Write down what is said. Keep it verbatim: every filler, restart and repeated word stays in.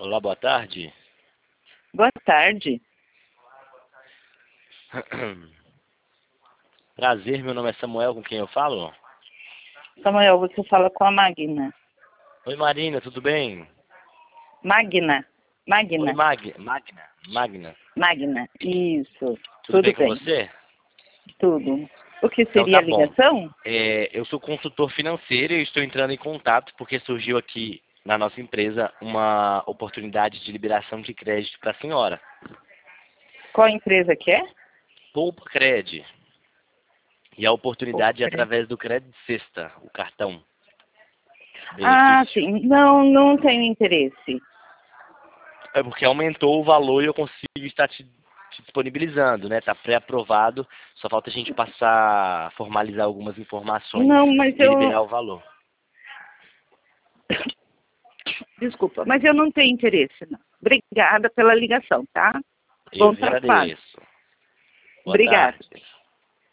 Olá, boa tarde. Boa tarde. Prazer, meu nome é Samuel, com quem eu falo? Samuel, você fala com a Magna. Oi, Marina, tudo bem? Magna. Magna. Oi, Mag... Magna. Magna. Magna. Isso. Tudo, Tudo bem com bem. você? Tudo. O que Então seria tá a bom. ligação? É, eu sou consultor financeiro e estou entrando em contato porque surgiu aqui na nossa empresa uma oportunidade de liberação de crédito para a senhora. Qual empresa que é? Poupa Cred. E a oportunidade é Poupa Cred. através do Credit Sexta, o cartão. Ah, Benefício. sim. Não, não tenho interesse. É porque aumentou o valor e eu consigo estar te, te disponibilizando, né? Está pré-aprovado, só falta a gente passar, formalizar algumas informações Não, mas e eu... liberar o valor. Desculpa, mas eu não tenho interesse, não. Obrigada pela ligação, tá? Eu Bom que trabalho. agradeço. Boa Obrigada. tarde.